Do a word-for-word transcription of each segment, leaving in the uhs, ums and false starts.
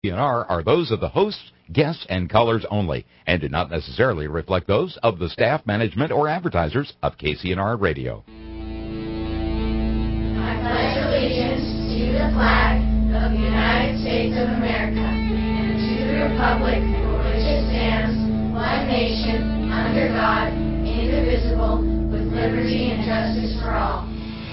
K C N R are those of the hosts, guests, and callers only, and do not necessarily reflect those of the staff, management, or advertisers of K C N R Radio. I pledge allegiance to the flag of the United States of America and to the republic for which it stands, one nation, under God, indivisible, with liberty and justice for all.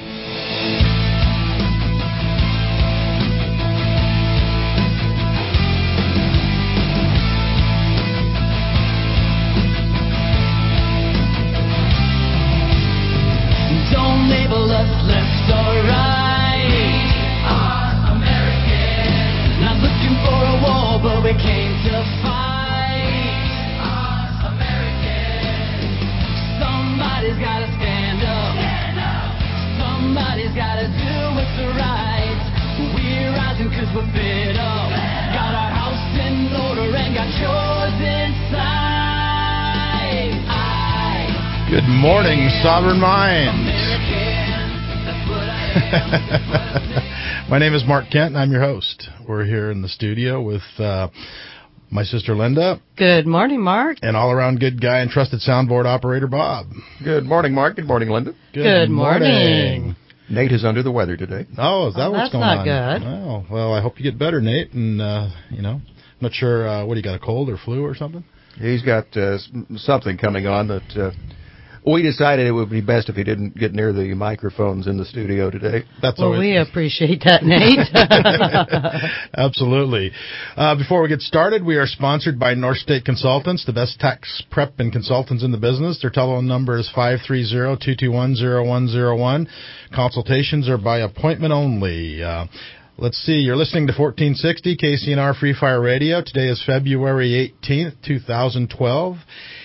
Don't label us left or right. We are American. Not looking for a war, but we came to fight. We are American. Somebody's gotta stand up. Stand up. Somebody's gotta do what's right. We're rising cause we're fed up. Got our house in order and got yours inside. I Good morning, Sovereign Minds. My name is Mark Kent, and I'm your host. We're here in the studio with uh, my sister Linda. Good morning, Mark. And all-around good guy and trusted soundboard operator, Bob. Good morning, Mark. Good morning, Linda. Good, Good morning. Nate is under the weather today. Oh, is that Oh, what's that's going not on? good. Oh, well, I hope you get better, Nate. And, uh, you know, I'm not sure, uh, what, you got a cold or flu or something? He's got uh, something coming on that uh, we decided it would be best if he didn't get near the microphones in the studio today. That's Well, always... we appreciate that, Nate. Absolutely. Uh, before we get started, we are sponsored by North State Consultants, the best tax prep and consultants in the business. Their telephone number is five three zero, two two one, zero one zero one. Consultations are by appointment only. Uh, let's see, you're listening to fourteen sixty K C N R Free Fire Radio. Today is February eighteenth, twenty twelve.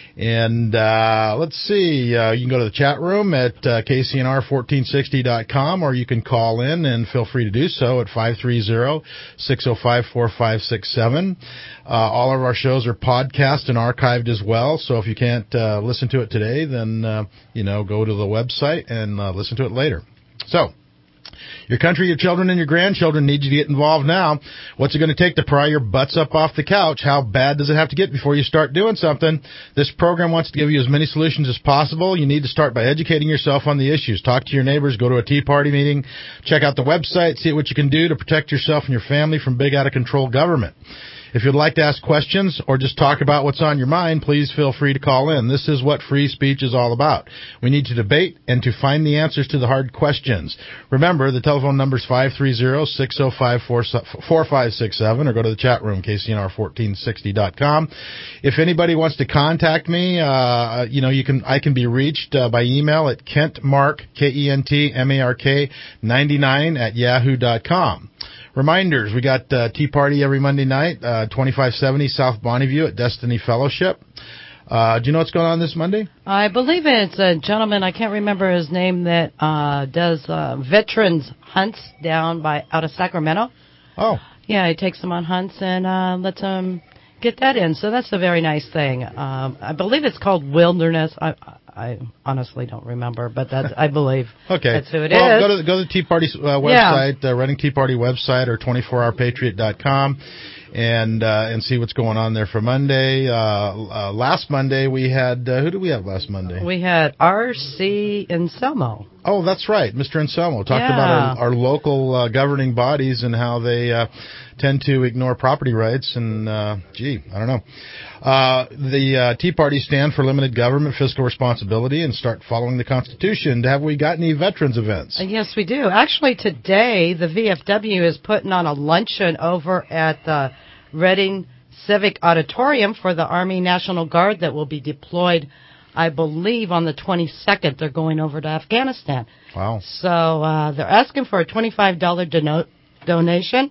And uh, let's see, uh, you can go to the chat room at uh, K C N R fourteen sixty dot com, or you can call in and feel free to do so at five three zero, six zero five, four five six seven. Uh, all of our shows are podcast and archived as well, so if you can't uh, listen to it today, then, uh, you know, go to the website and uh, listen to it later. So, your country, your children, and your grandchildren need you to get involved now. What's it going to take to pry your butts up off the couch? How bad does it have to get before you start doing something? This program wants to give you as many solutions as possible. You need to start by educating yourself on the issues. Talk to your neighbors, go to a Tea Party meeting, check out the website, see what you can do to protect yourself and your family from big out-of-control government. If you'd like to ask questions or just talk about what's on your mind, please feel free to call in. This is what free speech is all about. We need to debate and to find the answers to the hard questions. Remember, the telephone number is five three zero, six zero five, four five six seven, or go to the chat room, K C N R fourteen sixty dot com. If anybody wants to contact me, uh, you know, you can, I can be reached uh, by email at kentmark, K E N T M A R K, ninety-nine at yahoo dot com. Reminders, we got uh, Tea Party every Monday night, uh, twenty-five seventy South Bonneview at Destiny Fellowship. Uh, do you know what's going on this Monday? I believe it's a gentleman, I can't remember his name, that uh, does uh, veterans hunts down by out of Sacramento. Oh. Yeah, he takes them on hunts and uh, lets them get that in. So that's a very nice thing. Um, I believe it's called Wilderness. I, I honestly don't remember, but that's, I believe okay. that's who it well, is. Go to, go to the Tea Party uh, website, yeah. uh, Running Tea Party website, or twenty-four hour patriot dot com, and uh, and see what's going on there for Monday. Uh, uh, last Monday we had, uh, who did we have last Monday? We had R C Anselmo. Oh, that's right. Mister Anselmo talked yeah. about our, our local uh, governing bodies and how they uh, tend to ignore property rights. And, uh, gee, I don't know. Uh, the uh, Tea Party stand for limited government, fiscal responsibility, and start following the Constitution. Have we got any veterans events? Uh, yes, we do. Actually, today, the V F W is putting on a luncheon over at the Reading Civic Auditorium for the Army National Guard that will be deployed, I believe, on the twenty-second. They're going over to Afghanistan. Wow. So uh, they're asking for a twenty-five dollars dono- donation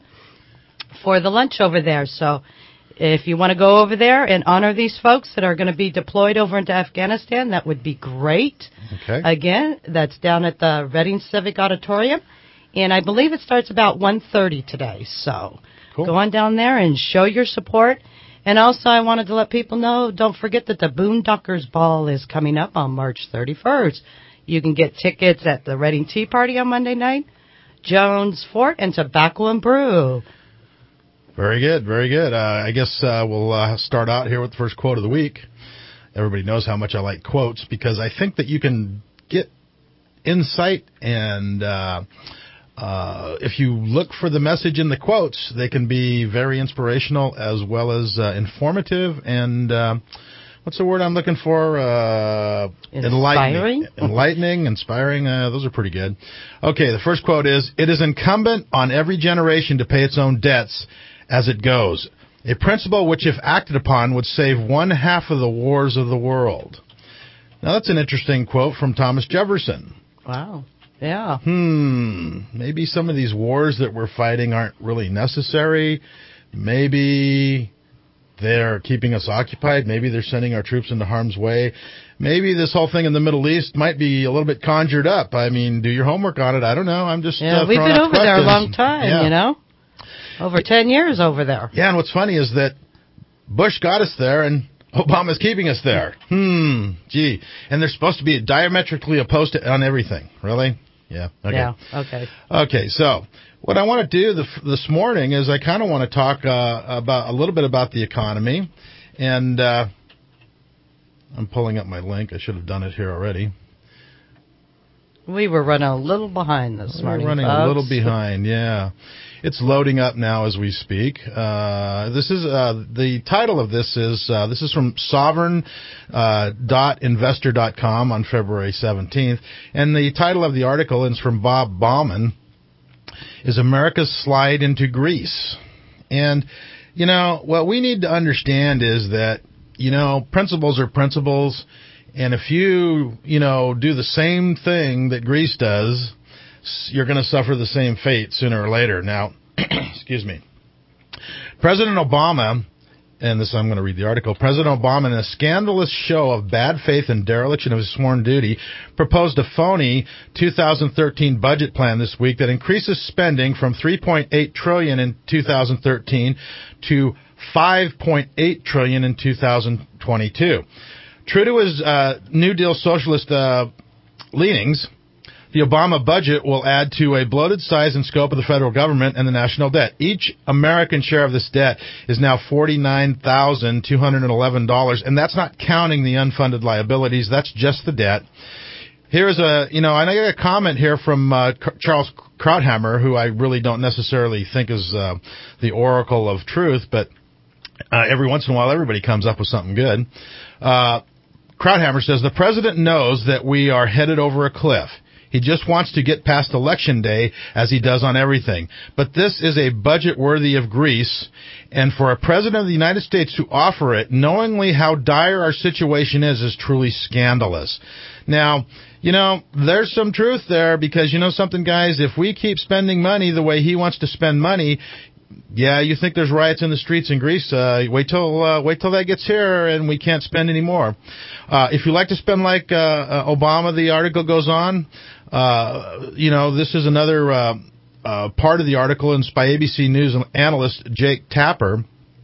for the lunch over there. So if you want to go over there and honor these folks that are going to be deployed over into Afghanistan, that would be great. Okay. Again, that's down at the Reading Civic Auditorium. And I believe it starts about one thirty today. So cool. Go on down there and show your support. And also, I wanted to let people know, don't forget that the Boondockers Ball is coming up on March thirty-first. You can get tickets at the Reading Tea Party on Monday night, Jones Fort, and Tobacco and Brew. Very good, very good. Uh, I guess uh, we'll uh, start out here with the first quote of the week. Everybody knows how much I like quotes because I think that you can get insight and uh, uh, if you look for the message in the quotes, they can be very inspirational as well as uh, informative and uh, what's the word I'm looking for? Uh, Inspiring? Enlightening, enlightening, inspiring. Uh, those are pretty good. Okay, the first quote is, "It is incumbent on every generation to pay its own debts as it goes. A principle which, if acted upon, would save one half of the wars of the world." Now, that's an interesting quote from Thomas Jefferson. Wow. Yeah. Hmm. Maybe some of these wars that we're fighting aren't really necessary. Maybe they're keeping us occupied. Maybe they're sending our troops into harm's way. Maybe this whole thing in the Middle East might be a little bit conjured up. I mean, do your homework on it. I don't know. I'm just Yeah, uh, we've throwing been out over there a questions. long time, Yeah. you know? Over ten years over there. Yeah, and what's funny is that Bush got us there and Obama's keeping us there. Hmm, gee. And they're supposed to be diametrically opposed to, on everything. Really? Yeah. Okay. Yeah, okay. Okay, so what I want to do the, this morning is I kind of want to talk uh, about a little bit about the economy. And uh, I'm pulling up my link. I should have done it here already. We were running a little behind this morning, We're running folks. a little behind, yeah. It's loading up now as we speak. Uh, this is uh, the title of this is uh, this is from sovereign dot investor dot com on February seventeenth, and the title of the article is from Bob Bauman. Is America's slide into Greece? And you know what we need to understand is that you know principles are principles, and if you you know do the same thing that Greece does, you're going to suffer the same fate sooner or later. Now, excuse me. President Obama, and this I'm going to read the article, President Obama, in a scandalous show of bad faith and dereliction of his sworn duty, proposed a phony two thousand thirteen budget plan this week that increases spending from three point eight trillion dollars in two thousand thirteen to five point eight trillion dollars in two thousand twenty-two. True to his uh, New Deal socialist uh, leanings, the Obama budget will add to a bloated size and scope of the federal government and the national debt. Each American share of this debt is now forty-nine thousand two hundred eleven dollars, and that's not counting the unfunded liabilities. That's just the debt. Here's a, you know, and I got a comment here from uh, Charles Krauthammer, who I really don't necessarily think is uh, the oracle of truth, but uh, every once in a while everybody comes up with something good. Uh, Krauthammer says, the president knows that we are headed over a cliff. He just wants to get past Election Day, as he does on everything. But this is a budget worthy of Greece, and for a president of the United States to offer it, knowingly how dire our situation is, is truly scandalous. Now, you know, there's some truth there, because you know something, guys? If we keep spending money the way he wants to spend money, yeah, you think there's riots in the streets in Greece? Uh, wait till uh, wait till that gets here, and we can't spend any more. Uh, if you like to spend like uh, uh, Obama, the article goes on. Uh, you know, this is another uh, uh, part of the article, and by A B C News analyst Jake Tapper.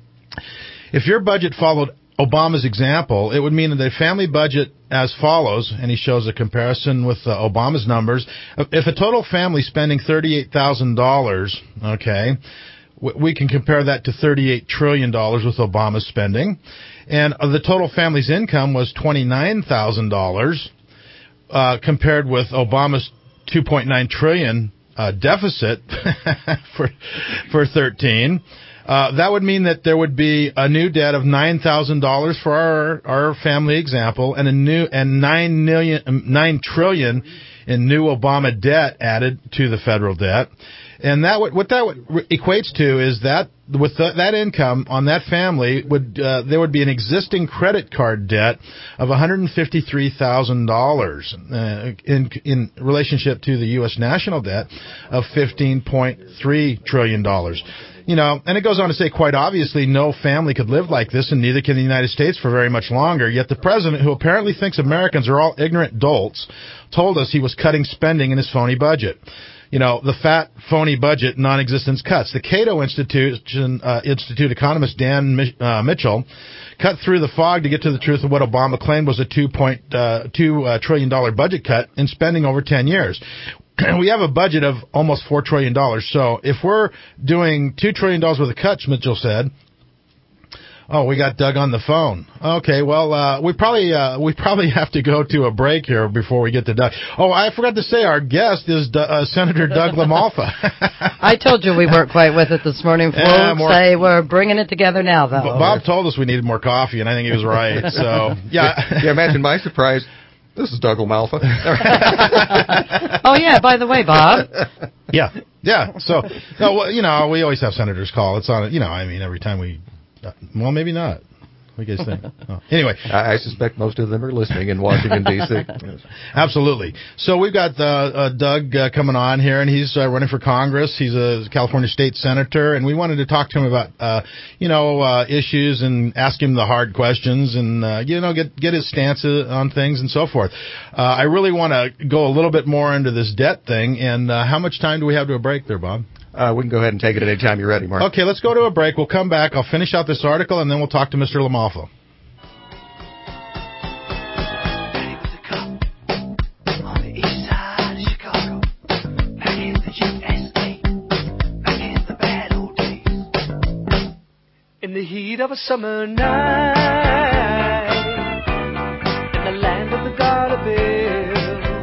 If your budget followed Obama's example, it would mean that a family budget as follows, and he shows a comparison with uh, Obama's numbers. If a total family spending thirty-eight thousand dollars, okay, we can compare that to thirty-eight trillion dollars with Obama's spending. And the total family's income was twenty-nine thousand dollars, uh, compared with Obama's two point nine trillion dollars uh, deficit for for thirteen. Uh, that would mean that there would be a new debt of nine thousand dollars for our our family example, and a new and nine million nine trillion in new Obama debt added to the federal debt. And that would, what that would, equates to is that with the, that income on that family, would uh, there would be an existing credit card debt of one hundred fifty-three thousand dollars uh, in in relationship to the U S national debt of fifteen point three trillion dollars. You know, and it goes on to say, quite obviously, no family could live like this, and neither can the United States for very much longer. Yet the president, who apparently thinks Americans are all ignorant dolts, told us he was cutting spending in his phony budget. You know, the fat, phony budget, non-existence cuts. The Cato Institute, uh, Institute economist Dan uh, Mitchell cut through the fog to get to the truth of what Obama claimed was a two point two uh, trillion dollar budget cut in spending over ten years. we have a budget of almost four trillion dollars. So if we're doing two trillion dollars worth of cuts, Mitchell said, oh, we got Doug on the phone. Okay, well, uh, we probably uh, we probably have to go to a break here before we get to Doug. Oh, I forgot to say our guest is D- uh, Senator Doug LaMalfa. I told you we weren't quite with it this morning, folks. Yeah, more, I, we're bringing it together now, though. B- Bob told us we needed more coffee, and I think he was right. So, yeah. Yeah, imagine my surprise. This is Doug LaMalfa. Oh, yeah, by the way, Bob. Yeah, yeah. So, no, well, you know, we always have senators call. It's on, you know, I mean, every time we... Well, maybe not. What do you guys think? Oh. Anyway. I, I suspect most of them are listening in Washington, D C Yes. Absolutely. So we've got uh, uh, Doug uh, coming on here, and he's uh, running for Congress. He's a California state senator, and we wanted to talk to him about, uh, you know, uh, issues and ask him the hard questions and, uh, you know, get get his stance on things and so forth. Uh, I really want to go a little bit more into this debt thing, and uh, how much time do we have to a break there, Bob? Uh, we can go ahead and take it any time you're ready, Mark. Okay, let's go to a break. We'll come back. I'll finish out this article, and then we'll talk to Mister LaMalfa. In the heat of a summer night, in the land of the dollar bill,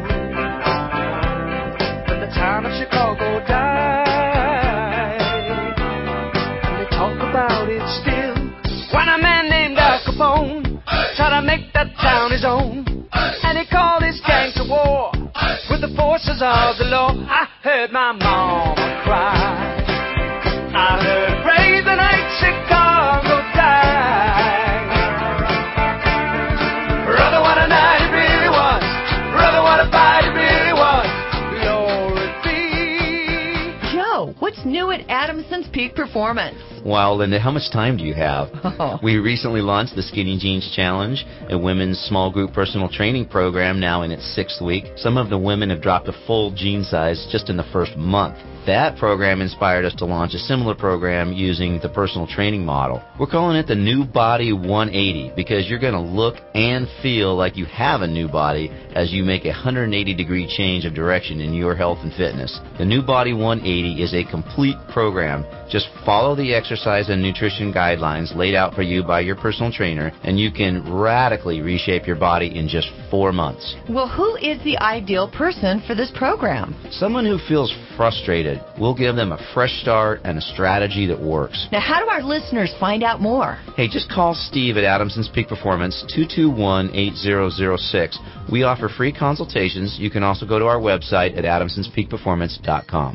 when the town of Chicago died, and they talk about it still, when a man named Al Capone tried to make that town his own, and he called his gang to war with the forces of the law. I heard my mama cry, I heard praise the night Chicago died. Brother, what a night it really was. Brother, what a fight it really was. Glory be. Joe, what's new at Adamson's Peak Performance? Wow, Linda, how much time do you have? Oh. We recently launched the Skinny Jeans Challenge, a women's small group personal training program now in its sixth week. Some of the women have dropped a full jean size just in the first month. That program inspired us to launch a similar program using the personal training model. We're calling it the New Body one eighty because you're going to look and feel like you have a new body as you make a one hundred eighty degree change of direction in your health and fitness. The New Body one eighty is a complete program. Just follow the exercise and nutrition guidelines laid out for you by your personal trainer, and you can radically reshape your body in just four months. Well, who is the ideal person for this program? Someone who feels frustrated. We'll give them a fresh start and a strategy that works. Now, how do our listeners find out more? Hey, just call Steve at Adamson's Peak Performance, two two one, eight zero zero six. We offer free consultations. You can also go to our website at adamsons peak performance dot com.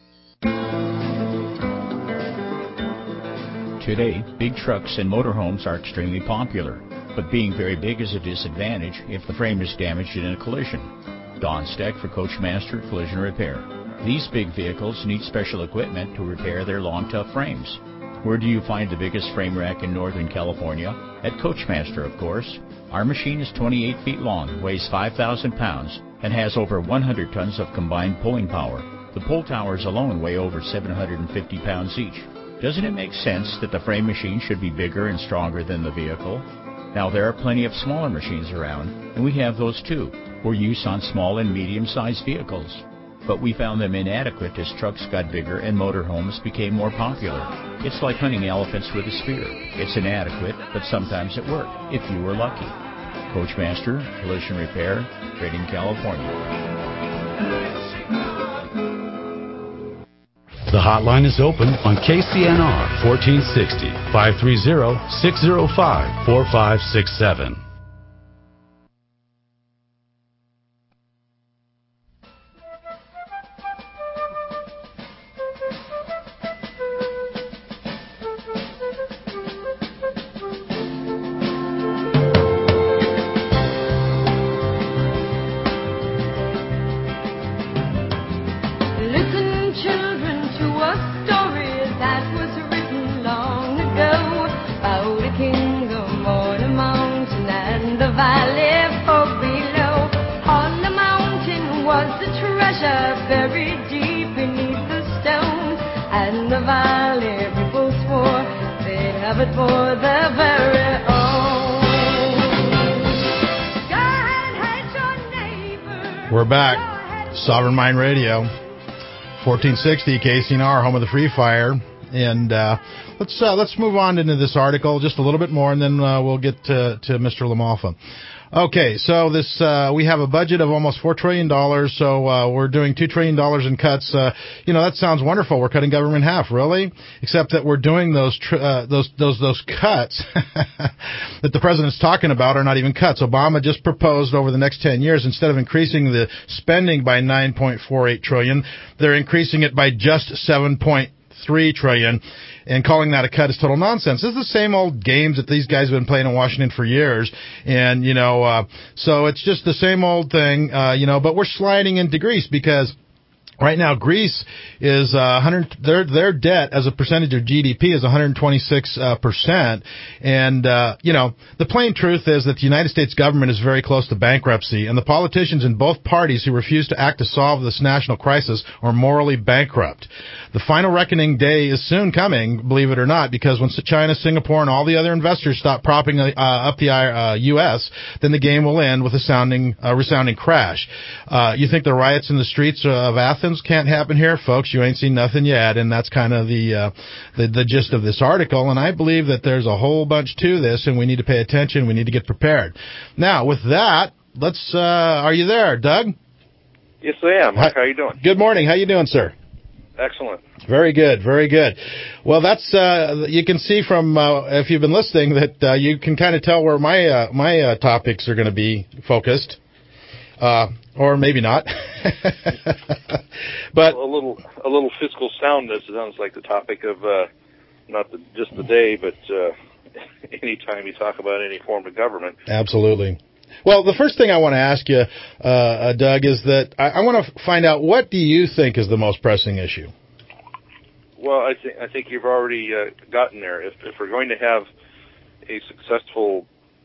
Today, big trucks and motorhomes are extremely popular, but being very big is a disadvantage if the frame is damaged in a collision. Don Steck for Coachmaster Collision Repair. These big vehicles need special equipment to repair their long, tough frames. Where do you find the biggest frame rack in Northern California? At Coachmaster, of course. Our machine is twenty-eight feet long, weighs five thousand pounds, and has over one hundred tons of combined pulling power. The pull towers alone weigh over seven hundred fifty pounds each. Doesn't it make sense that the frame machine should be bigger and stronger than the vehicle? Now, there are plenty of smaller machines around, and we have those too, for use on small and medium-sized vehicles. But we found them inadequate as trucks got bigger and motorhomes became more popular. It's like hunting elephants with a spear. It's inadequate, but sometimes it worked, if you were lucky. Coachmaster, Collision Repair, Redding, California. The hotline is open on K C N R fourteen sixty, five three zero, six zero five, four five six seven. We're back. Sovereign Mind Radio, fourteen sixty K C N R, home of the Free Fire. And uh, let's uh, let's move on into this article just a little bit more, and then uh, we'll get to, to Mister LaMalfa. Okay, so this uh, we have a budget of almost four trillion dollars, so uh, we're doing two trillion dollars in cuts. Uh, you know, that sounds wonderful. We're cutting government in half, really? Except that we're doing those tr- uh, those those those cuts that the president's talking about are not even cuts. Obama just proposed over the next ten years, instead of increasing the spending by nine point four eight trillion dollars, they're increasing it by just seven point three trillion dollars, and calling that a cut is total nonsense. This is the same old games that these guys have been playing in Washington for years, and, you know, uh, so it's just the same old thing, uh, you know, but we're sliding into Greece because right now, Greece is uh, one hundred. Their their debt as a percentage of G D P is one hundred twenty-six uh, percent, and uh, you know the plain truth is that the United States government is very close to bankruptcy, and the politicians in both parties who refuse to act to solve this national crisis are morally bankrupt. The final reckoning day is soon coming, believe it or not, because when China, Singapore, and all the other investors stop propping uh, up the uh, U S, then the game will end with a sounding, uh, resounding crash. Uh, you think the riots in the streets of Athens can't happen here, folks? You ain't seen nothing yet, and that's kind of the, uh, the the gist of this article. And I believe that there's a whole bunch to this, and we need to pay attention. We need to get prepared. Now, with that, let's. Uh, are you there, Doug? Yes, I am. Mike, how are you doing? Good morning. How you doing, sir? Excellent. Very good, very good. Well, that's uh, you can see from uh, if you've been listening that uh, you can kind of tell where my uh, my uh, topics are going to be focused. Uh, or maybe not. But a little, a little fiscal soundness sounds like the topic of uh, not the, just the day, but uh, anytime you talk about any form of government. Absolutely. Well, the first thing I want to ask you, uh, uh, Doug, is that I, I want to find out, what do you think is the most pressing issue? Well, I think I think you've already uh, gotten there. If, if we're going to have a successful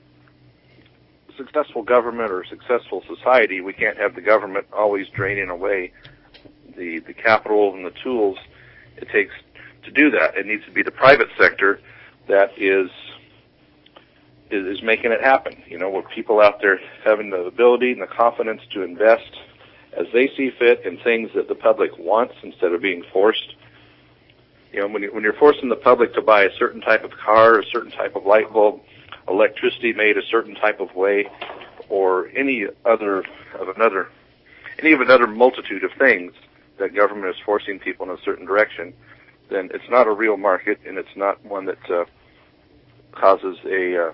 successful government or successful society, we can't have the government always draining away the the capital and the tools it takes to do that. It needs to be the private sector that is is, is making it happen. You know, with people out there having the ability and the confidence to invest as they see fit in things that the public wants instead of being forced. You know, when, you, when you're forcing the public to buy a certain type of car, a certain type of light bulb, electricity made a certain type of way, or any other of another, any of another multitude of things that government is forcing people in a certain direction, then it's not a real market, and it's not one that uh, causes a, uh,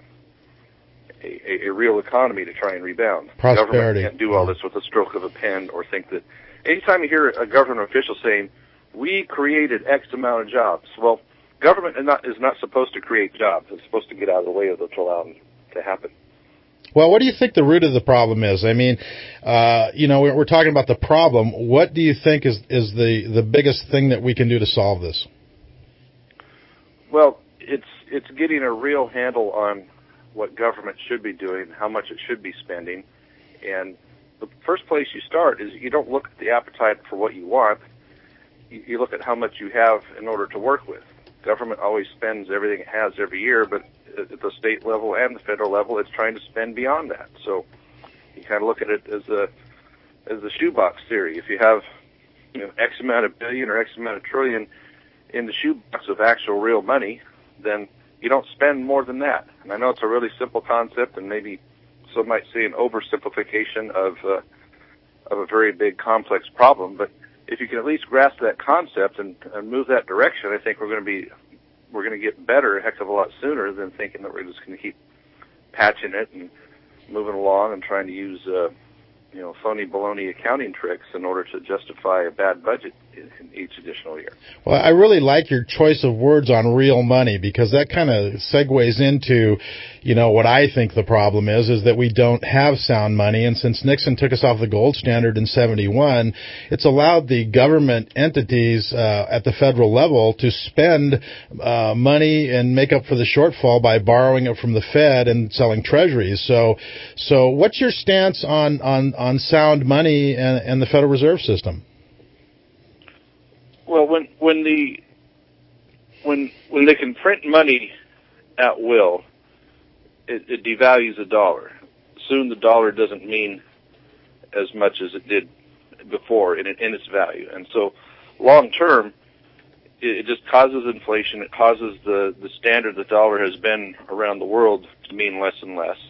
a a real economy to try and rebound. Prosperity. Government can't do all this with a stroke of a pen, or think that anytime you hear a government official saying, "We created X amount of jobs," well, government is not, is not supposed to create jobs. It's supposed to get out of the way of it to allow them to happen. Well, what do you think the root of the problem is? I mean, uh, you know, we're, we're talking about the problem. What do you think is, is the, the biggest thing that we can do to solve this? Well, it's it's getting a real handle on what government should be doing, how much it should be spending. And the first place you start is you don't look at the appetite for what you want. You, you look at how much you have in order to work with. Government always spends everything it has every year, but at the state level and the federal level, it's trying to spend beyond that. So you kind of look at it as a as the shoebox theory. If you have, you know, X amount of billion or X amount of trillion in the shoebox of actual real money, then you don't spend more than that. And I know it's a really simple concept, and maybe some might say an oversimplification of uh, of a very big complex problem, but if you can at least grasp that concept and, and move that direction, I think we're going to be we're going to get better a heck of a lot sooner than thinking that we're just going to keep patching it and moving along and trying to use uh, you know phony baloney accounting tricks in order to justify a bad budget in, in each additional year. Well, I really like your choice of words on real money, because that kind of segues into, you know, what I think the problem is, is that we don't have sound money. And since Nixon took us off the gold standard in seventy-one, it's allowed the government entities uh, at the federal level to spend uh, money and make up for the shortfall by borrowing it from the Fed and selling treasuries. So, so what's your stance on, on, on sound money and, and the Federal Reserve System? Well, when when the when when they can print money at will, it, it devalues the dollar. Soon the dollar doesn't mean as much as it did before in, in its value. And so long term, it, it just causes inflation. It causes the, the standard the dollar has been around the world to mean less and less.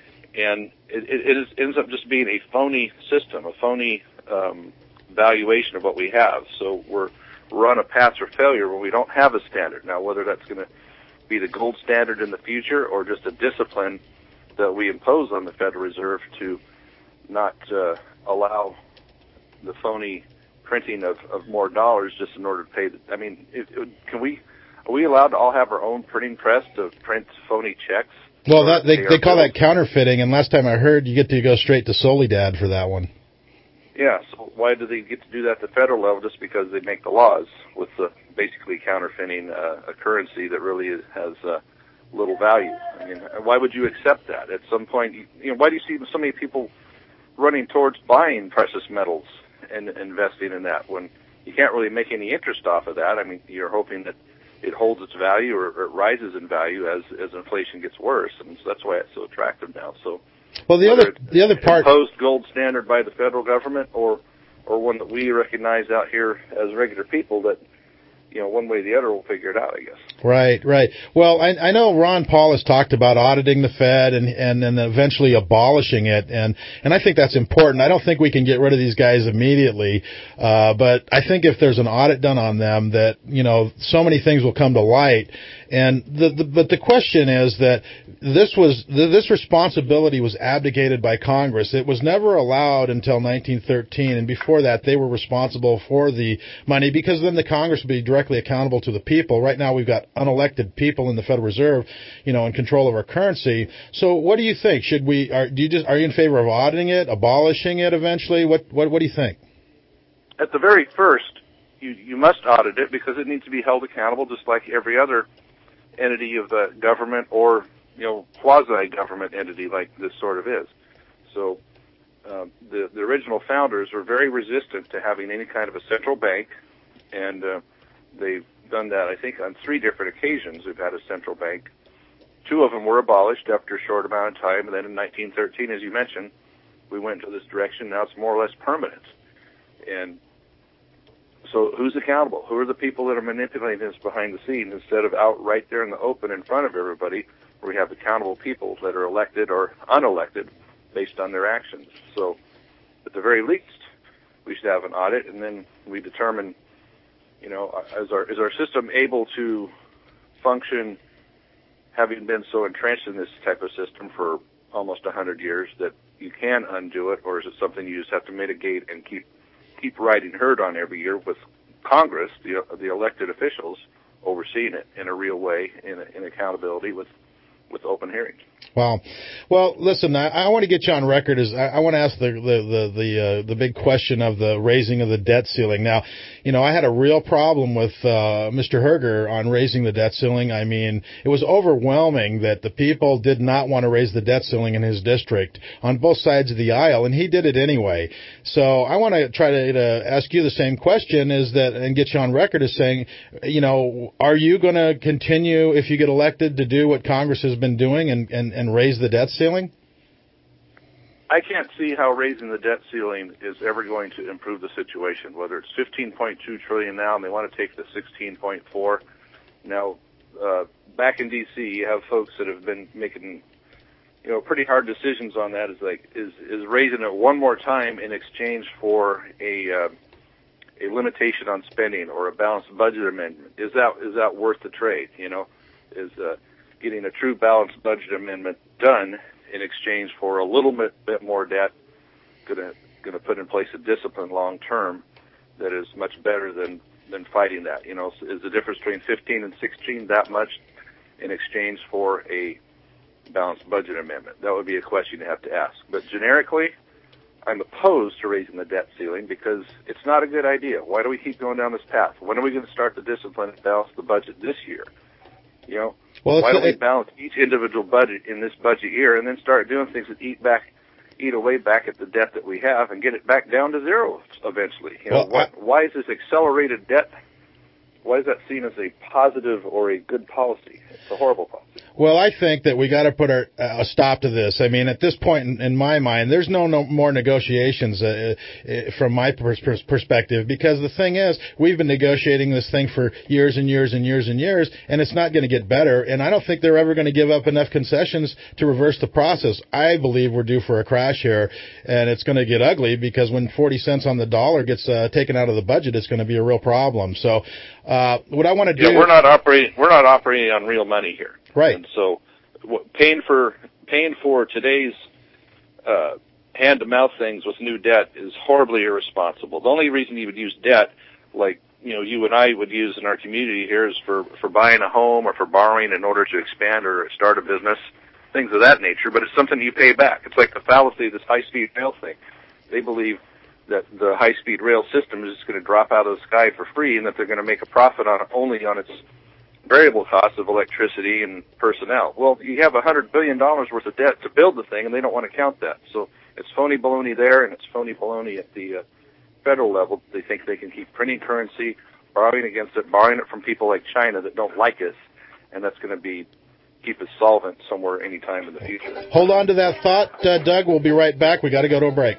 And it, it, it is, ends up just being a phony system, a phony um, valuation of what we have. So we're, we're on a path for failure when we don't have a standard. Now, whether that's going to be the gold standard in the future or just a discipline that we impose on the Federal Reserve to not uh, allow the phony printing of, of more dollars just in order to pay the, I mean, it, it, can we, are we allowed to all have our own printing press to print phony checks? Well, that, they they call that counterfeiting, and last time I heard, you get to go straight to Soledad for that one. Yeah, so why do they get to do that at the federal level? Just because they make the laws with the basically counterfeiting uh, a currency that really is, has uh, little value. I mean, why would you accept that? At some point, you, you know, why do you see so many people running towards buying precious metals and investing in that when you can't really make any interest off of that? I mean, you're hoping that it holds its value or, or it rises in value as, as inflation gets worse, and so that's why it's so attractive now. So, well, the other the other part, imposed gold standard by the federal government, or or one that we recognize out here as regular people, that, you know, one way or the other, we'll figure it out, I guess. Right, right. Well, I, I know Ron Paul has talked about auditing the Fed and, and then eventually abolishing it, and, and I think that's important. I don't think we can get rid of these guys immediately, uh, but I think if there's an audit done on them, that, you know, so many things will come to light. And the, the but the question is that this was this responsibility was abdicated by Congress. It was never allowed until nineteen thirteen, and before that they were responsible for the money, because then the Congress would be directly accountable to the people. Right now we've got unelected people in the Federal Reserve, you know, in control of our currency. So what do you think? Should we are do you just are you in favor of auditing it, abolishing it eventually? What what what do you think? At the very first, you you must audit it because it needs to be held accountable, just like every other entity of the government or, you know, quasi-government entity like this sort of is. So uh, the, the original founders were very resistant to having any kind of a central bank, and uh, they've done that, I think, on three different occasions. We've had a central bank. Two of them were abolished after a short amount of time, and then in nineteen thirteen, as you mentioned, we went into this direction. Now it's more or less permanent. And so who's accountable? Who are the people that are manipulating this behind the scenes instead of out right there in the open in front of everybody, where we have accountable people that are elected or unelected based on their actions? So at the very least, we should have an audit, and then we determine, you know, is our, is our system able to function having been so entrenched in this type of system for almost one hundred years that you can undo it, or is it something you just have to mitigate and keep keep riding herd on every year with Congress, the the elected officials, overseeing it in a real way, in, in accountability with with open hearings? Wow. Well, listen, I, I want to get you on record. As I, I want to ask the the the the, uh, the big question of the raising of the debt ceiling. Now, you know, I had a real problem with uh, Mister Herger on raising the debt ceiling. I mean, it was overwhelming that the people did not want to raise the debt ceiling in his district on both sides of the aisle, and he did it anyway. So I want to try to, to ask you the same question, is that, and get you on record as saying, you know, are you going to continue, if you get elected, to do what Congress has been doing and, and, and raise the debt ceiling? I can't see how raising the debt ceiling is ever going to improve the situation, whether it's fifteen point two trillion dollars now and they want to take the sixteen point four. Now, uh, back in D C, you have folks that have been making, you know, pretty hard decisions on that. Is like, is, is raising it one more time in exchange for a, uh, a limitation on spending or a balanced budget amendment. Is that, is that worth the trade? You know, is, uh, getting a true balanced budget amendment done in exchange for a little bit, bit more debt gonna gonna put in place a discipline long term that is much better than than fighting that? You know, is the difference between fifteen and sixteen that much in exchange for a balanced budget amendment? That would be a question you have to ask. But generically, I'm opposed to raising the debt ceiling because it's not a good idea. Why do we keep going down this path? When are we going to start the discipline and balance the budget this year? You know, well, why don't we balance each individual budget in this budget year and then start doing things that eat back, eat away back at the debt that we have and get it back down to zero eventually? You know, well, why, why is this accelerated debt? Why is that seen as a positive or a good policy? It's a horrible policy. Well, I think that we got to put our, uh, a stop to this. I mean, at this point in, in my mind, there's no, no more negotiations uh, uh, from my pers- perspective, because the thing is, we've been negotiating this thing for years and years and years and years, and it's not going to get better. And I don't think they're ever going to give up enough concessions to reverse the process. I believe we're due for a crash here, and it's going to get ugly, because when forty cents on the dollar gets uh, taken out of the budget, it's going to be a real problem. So, uh, what I want to do, yeah, we're not operating. We're not operating on real money here. Right. And so what, paying for paying for today's uh, hand-to-mouth things with new debt is horribly irresponsible. The only reason you would use debt, like you know you and I would use in our community here, is for, for buying a home or for borrowing in order to expand or start a business, things of that nature. But it's something you pay back. It's like the fallacy of this high-speed rail thing. They believe that the high-speed rail system is just going to drop out of the sky for free, and that they're going to make a profit on it only on its variable costs of electricity and personnel. Well, you have one hundred billion dollars worth of debt to build the thing, and they don't want to count that. So it's phony baloney there, and it's phony baloney at the uh, federal level. They think they can keep printing currency, borrowing against it, borrowing it from people like China that don't like us, and that's going to be keep us solvent somewhere anytime in the future. Hold on to that thought, uh, Doug. We'll be right back. We got to go to a break.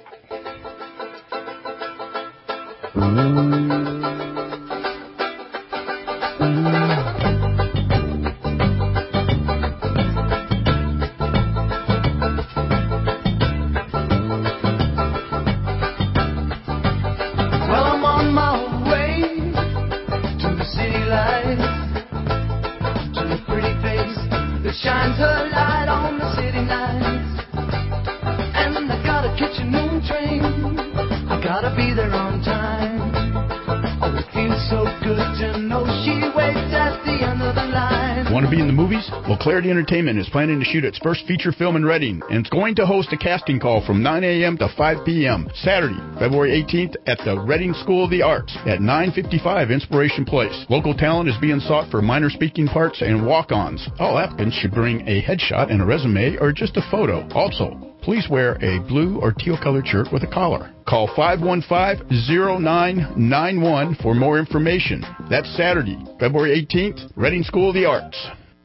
Shines her light on the city nights, and I got a kitchen noon train. I gotta be there on time. Oh, it feels so good to know she waits at the end of the line. Want to be in the movies? Well, Clarity Entertainment is planning to shoot its first feature film in Reading, and it's going to host a casting call from nine a.m. to five p.m. Saturday, February eighteenth at the Reading School of the Arts at nine fifty-five Inspiration Place. Local talent is being sought for minor speaking parts and walk-ons. All applicants should bring a headshot and a resume or just a photo. Also, please wear a blue or teal-colored shirt with a collar. Call five one five, zero nine nine one for more information. That's Saturday, February eighteenth, Reading School of the Arts.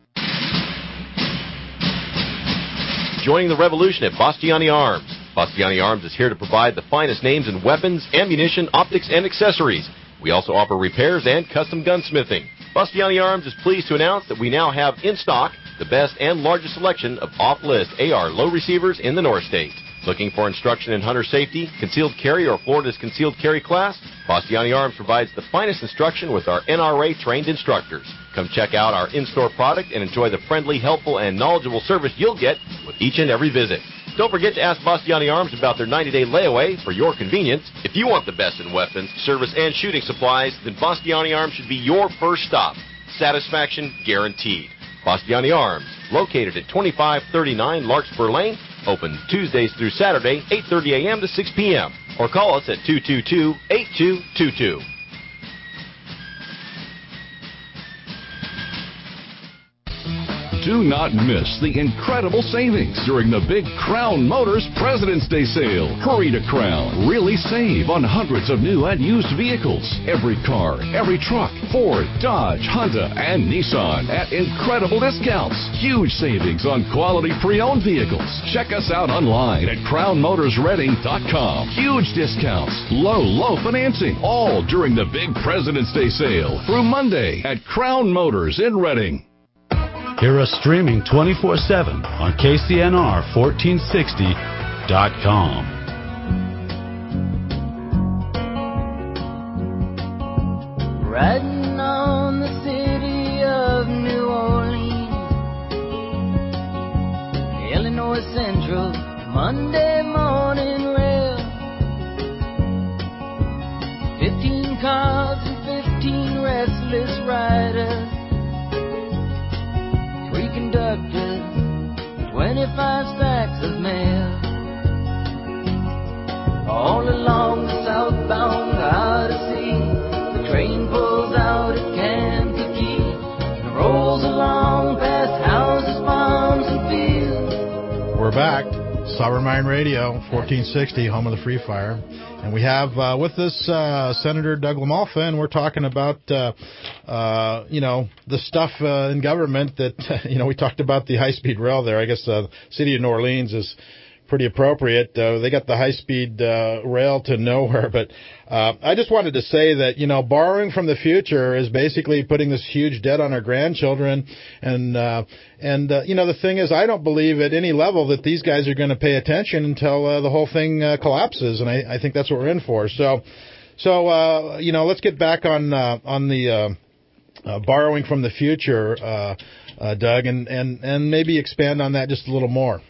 Joining the revolution at Bastiani Arms. Bastiani Arms is here to provide the finest names in weapons, ammunition, optics, and accessories. We also offer repairs and custom gunsmithing. Bastiani Arms is pleased to announce that we now have in stock the best and largest selection of off-list A R low receivers in the North State. Looking for instruction in hunter safety, concealed carry, or Florida's concealed carry class? Bastiani Arms provides the finest instruction with our N R A-trained instructors. Come check out our in-store product and enjoy the friendly, helpful, and knowledgeable service you'll get with each and every visit. Don't forget to ask Bastiani Arms about their ninety-day layaway for your convenience. If you want the best in weapons, service, and shooting supplies, then Bastiani Arms should be your first stop. Satisfaction guaranteed. Bastiani Arms, located at twenty-five thirty-nine Larkspur Lane, open Tuesdays through Saturday, eight thirty a.m. to six p.m. Or call us at two two two, eight two two two. Do not miss the incredible savings during the big Crown Motors President's Day sale. Hurry to Crown. Really save on hundreds of new and used vehicles. Every car, every truck, Ford, Dodge, Honda, and Nissan at incredible discounts. Huge savings on quality pre-owned vehicles. Check us out online at crown motors reading dot com. Huge discounts. Low, low financing. All during the big President's Day sale through Monday at Crown Motors in Reading. Hear us streaming twenty-four seven on K C N R fourteen sixty dot com. Riding on the city of New Orleans, Illinois Central, Monday morning rail. Fifteen cars and fifteen restless riders. Conductors, twenty-five stacks of mail. All along the southbound Odyssey, the train pulls out at Kankakee and rolls along past houses, farms, and fields. We're back. Sovereign Mind Radio, fourteen sixty, home of the Free Fire. And we have uh, with us uh, Senator Doug LaMalfa, and we're talking about, uh, uh, you know, the stuff uh, in government that, you know, we talked about the high-speed rail there. I guess the uh, city of New Orleans is pretty appropriate. Uh, they got the high-speed uh, rail to nowhere. But uh, I just wanted to say that, you know, borrowing from the future is basically putting this huge debt on our grandchildren. And, uh, and uh, you know, the thing is, I don't believe at any level that these guys are going to pay attention until uh, the whole thing uh, collapses. And I, I think that's what we're in for. So, so uh, you know, let's get back on uh, on the uh, uh, borrowing from the future, uh, uh, Doug, and, and, and maybe expand on that just a little more.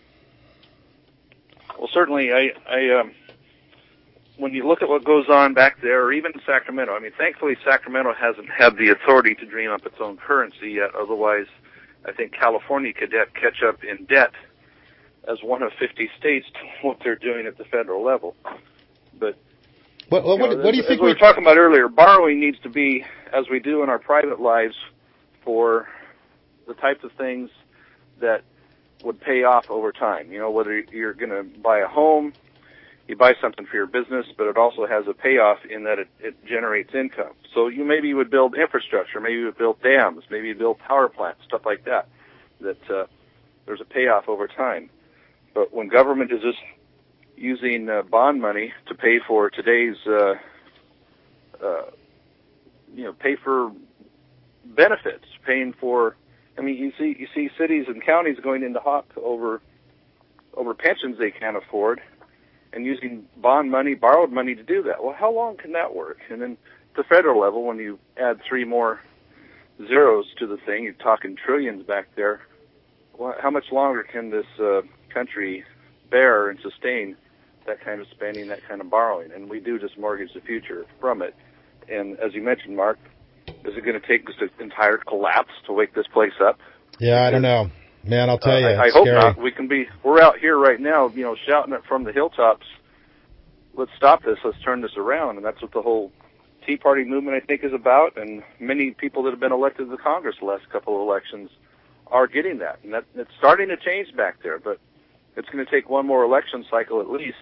Well, certainly, I, I um, when you look at what goes on back there, or even in Sacramento, I mean, thankfully Sacramento hasn't had the authority to dream up its own currency yet. Otherwise, I think California could catch up in debt as one of fifty states to what they're doing at the federal level. But what, what, you know, what do you as, think as we were we... talking about earlier, borrowing needs to be, as we do in our private lives, for the types of things that would pay off over time. You know, whether you're going to buy a home, you buy something for your business, but it also has a payoff in that it, it generates income. So you maybe you would build infrastructure, maybe you would build dams, maybe you build power plants, stuff like that, that uh, there's a payoff over time. But when government is just using uh, bond money to pay for today's, uh, uh, you know, pay for benefits, paying for I mean, you see, you see cities and counties going into hock over over pensions they can't afford, and using bond money, borrowed money to do that. Well, how long can that work? And then at the federal level, when you add three more zeros to the thing, you're talking trillions back there. Well, how much longer can this uh, country bear and sustain that kind of spending, that kind of borrowing? And we do just mortgage the future from it. And as you mentioned, Mark, is it going to take this entire collapse to wake this place up? Yeah, I don't know. Man, I'll tell you, uh, I, I it's hope scary. not. We can be, we're out here right now, you know, shouting it from the hilltops. Let's stop this. Let's turn this around. And that's what the whole Tea Party movement, I think, is about. And many people that have been elected to Congress the last couple of elections are getting that. And that, it's starting to change back there. But it's going to take one more election cycle at least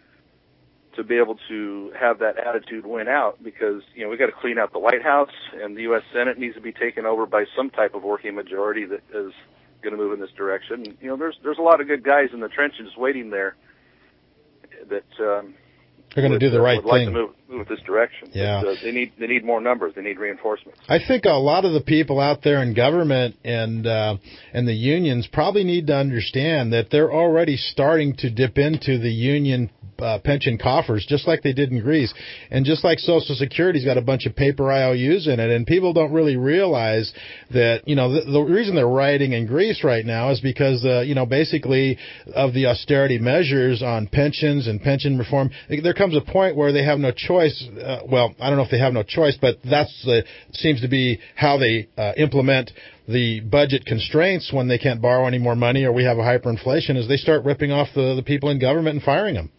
to be able to have that attitude win out, because, you know, we got to clean out the White House, and the U S Senate needs to be taken over by some type of working majority that is going to move in this direction. You know, there's there's a lot of good guys in the trenches waiting there that um, they're going to do the right would like thing. to move, move this direction. Yeah, but, uh, they need they need more numbers. They need reinforcements. I think a lot of the people out there in government and uh, and the unions probably need to understand that they're already starting to dip into the union Uh, pension coffers, just like they did in Greece. And just like Social Security's got a bunch of paper I O Us in it, and people don't really realize that, you know, the, the reason they're rioting in Greece right now is because, uh, you know, basically of the austerity measures on pensions and pension reform. There comes a point where they have no choice. Uh, well, I don't know if they have no choice, but that's uh, seems to be how they uh, implement the budget constraints when they can't borrow any more money or we have a hyperinflation, is they start ripping off the, the people in government and firing them.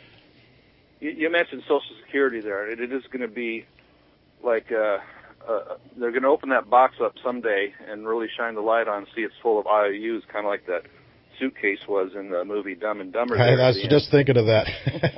You mentioned Social Security there. It is going to be like uh, uh, they're going to open that box up someday and really shine the light on, see it's full of I O Us, kind of like that suitcase was in the movie Dumb and Dumber. I, I was just thinking of that.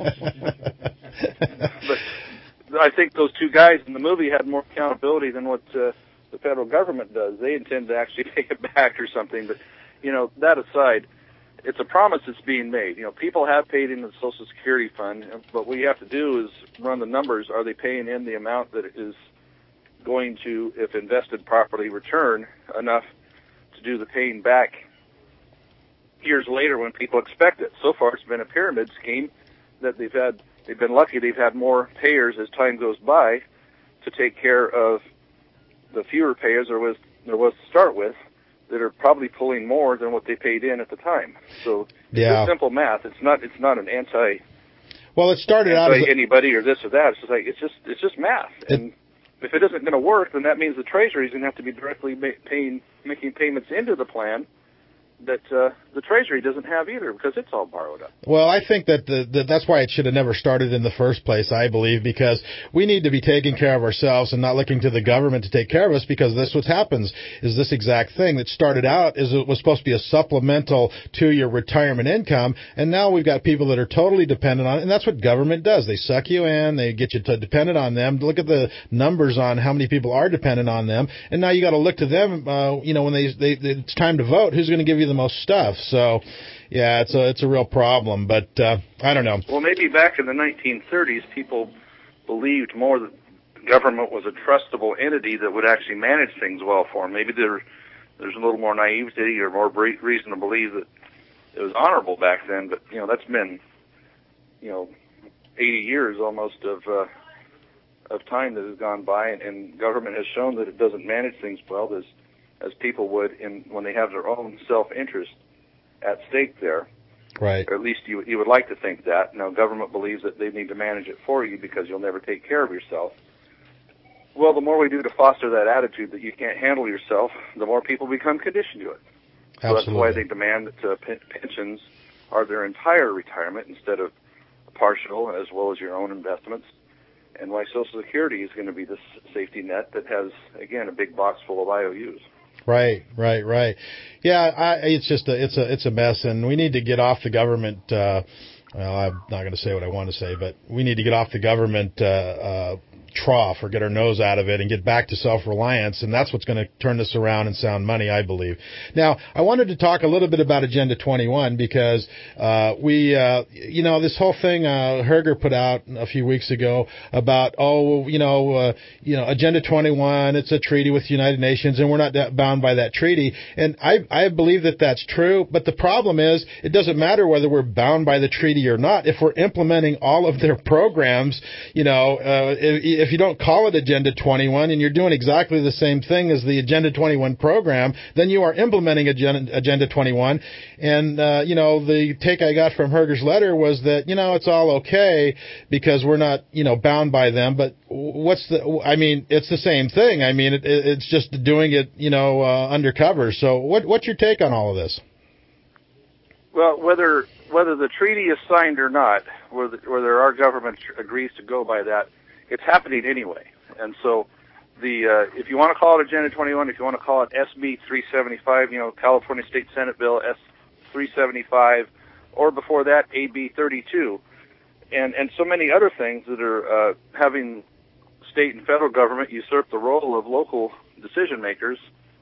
But I think those two guys in the movie had more accountability than what uh, the federal government does. They intend to actually take it back or something. But, you know, that aside, it's a promise that's being made. You know, people have paid into the Social Security fund, but what you have to do is run the numbers. Are they paying in the amount that is going to, if invested properly, return enough to do the paying back years later when people expect it? So far, it's been a pyramid scheme that they've had. They've been lucky. They've had more payers as time goes by to take care of the fewer payers there was there was to start with, that are probably pulling more than what they paid in at the time. So it's yeah. just simple math. It's not it's not an anti well it started anti out as a, anybody or this or that. It's just like it's just it's just math. It, and if it isn't going to work, then that means the Treasury is going to have to be directly ma- paying making payments into the plan that uh, the Treasury doesn't have either because it's all borrowed up. Well, I think that the, the, that's why it should have never started in the first place, I believe, because we need to be taking care of ourselves and not looking to the government to take care of us, because this what happens is this exact thing that started out is it was supposed to be a supplemental to your retirement income, and now we've got people that are totally dependent on it, and that's what government does. They suck you in, they get you to dependent on them. Look at the numbers on how many people are dependent on them, and now you got to look to them, uh, you know, when they, they, it's time to vote, who's going to give you the most stuff. So, yeah, it's a it's a real problem. But uh, I don't know. Well, maybe back in the nineteen thirties, people believed more that government was a trustable entity that would actually manage things well for them. Maybe there there's a little more naivety or more reason to believe that it was honorable back then. But you know, that's been you know eighty years almost of uh, of time that has gone by, and, and government has shown that it doesn't manage things well as as people would in when they have their own self-interest at stake there. Right. Or at least you you would like to think that. Now, government believes that they need to manage it for you because you'll never take care of yourself. Well, the more we do to foster that attitude that you can't handle yourself, the more people become conditioned to it. So Absolutely. that's why they demand that uh, p- pensions are their entire retirement instead of partial, as well as your own investments, and why Social Security is going to be this safety net that has, again, a big box full of I O Us. Right, right, right. Yeah, I, it's just a, it's a, it's a mess, and we need to get off the government. Uh, well, I'm not going to say what I want to say, but we need to get off the government uh, uh, trough or get our nose out of it and get back to self-reliance, and that's what's going to turn this around and sound money, I believe. Now, I wanted to talk a little bit about Agenda twenty-one because uh, we, uh, you know, this whole thing uh, Herger put out a few weeks ago about, oh, you know, uh, you know, Agenda twenty-one, it's a treaty with the United Nations, and we're not that bound by that treaty. And I, I believe that that's true, but the problem is it doesn't matter whether we're bound by the treaty or not. If we're implementing all of their programs, you know, uh, if, if you don't call it Agenda twenty-one and you're doing exactly the same thing as the Agenda twenty-one program, then you are implementing Agenda, Agenda twenty-one. And, uh, you know, the take I got from Herger's letter was that, you know, it's all okay because we're not, you know, bound by them. But what's the, I mean, it's the same thing. I mean, it, it's just doing it, you know, uh, undercover. So what, what's your take on all of this? Well, whether whether the treaty is signed or not, whether, whether our government agrees to go by that, it's happening anyway. And so the uh, if you want to call it Agenda twenty-one, if you want to call it S B three seventy-five, you know, California State Senate Bill S three seventy-five, or before that, A B thirty-two, and, and so many other things that are uh, having state and federal government usurp the role of local decision makers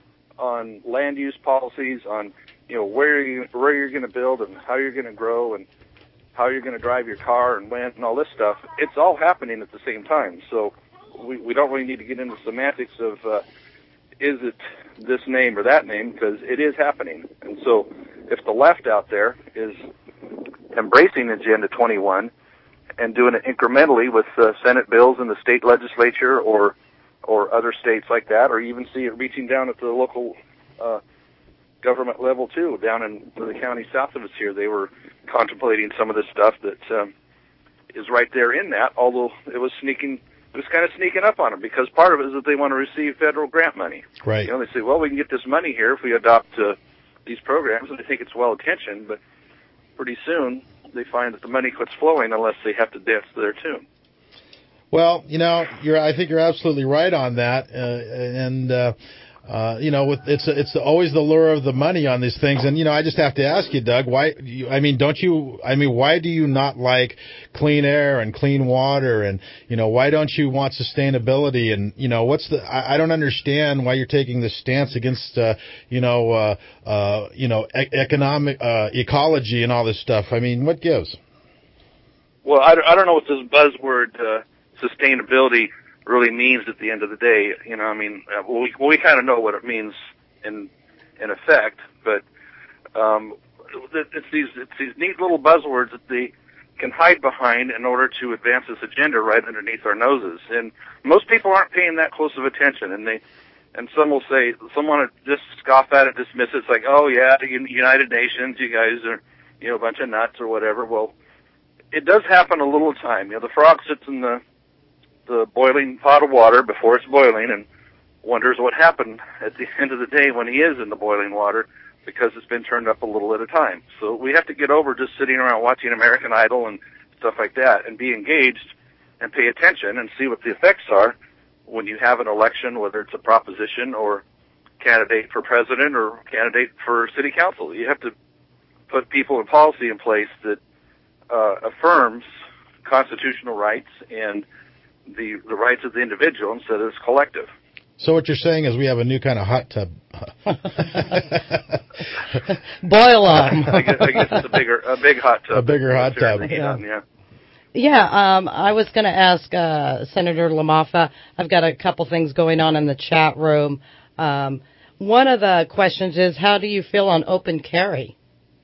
on land use policies, on, you know, where you where you're going to build and how you're going to grow and how you're going to drive your car and when and all this stuff. It's all happening at the same time. So we, we don't really need to get into semantics of uh, is it this name or that name, because it is happening. And so if the left out there is embracing Agenda twenty-one and doing it incrementally with uh, Senate bills in the state legislature or or other states like that, or even see it reaching down at the local uh, government level too, down in the county south of us here, they were contemplating some of this stuff that um, is right there in that, although it was sneaking, it was kind of sneaking up on them, because part of it is that they want to receive federal grant money. Right. You know, they say, well, we can get this money here if we adopt uh, these programs, and they think it's well-intentioned, but pretty soon they find that the money quits flowing unless they have to dance to their tune. Well, you know, you're. I think you're absolutely right on that, uh, and uh, uh, you know, with, it's it's always the lure of the money on these things. And you know, I just have to ask you, Doug, why? You, I mean, don't you? I mean, why do you not like clean air and clean water? And you know, why don't you want sustainability? And you know, what's the? I, I don't understand why you're taking this stance against, uh, you know, uh, uh, you know, e- economic uh, ecology and all this stuff. I mean, what gives? Well, I, I don't know what this buzzword. Uh, sustainability really means at the end of the day. You know, I mean, uh, well, we, well, we kind of know what it means in in effect, but um, it's these it's these neat little buzzwords that they can hide behind in order to advance this agenda right underneath our noses. And most people aren't paying that close of attention, and they and some will say, some want to just scoff at it, dismiss it. It's like, oh yeah, the United Nations, you guys are, you know, a bunch of nuts or whatever. Well, it does happen a little time. You know, the frog sits in the the boiling pot of water before it's boiling, and wonders what happened at the end of the day when he is in the boiling water, because it's been turned up a little at a time. So we have to get over just sitting around watching American Idol and stuff like that, and be engaged and pay attention and see what the effects are when you have an election, whether it's a proposition or candidate for president or candidate for city council. You have to put people and policy in place that uh, affirms constitutional rights and the the rights of the individual instead of this collective. So what you're saying is we have a new kind of hot tub. Boil on. I guess, I guess it's a bigger, a big hot tub. A bigger hot tub. Yeah. yeah. Yeah, um, I was going to ask uh, Senator LaMaffa. I've got a couple things going on in the chat room. Um, one of the questions is, how do you feel on open carry?